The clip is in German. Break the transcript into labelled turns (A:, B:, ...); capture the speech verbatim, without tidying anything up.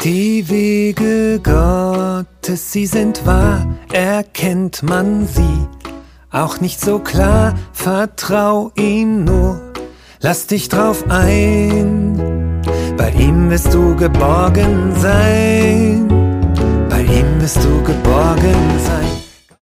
A: Die Wege Gottes, sie sind wahr, erkennt man sie auch nicht so klar. Vertrau ihm nur, lass dich drauf ein. Bei ihm wirst du geborgen sein. Bei ihm wirst du geborgen sein.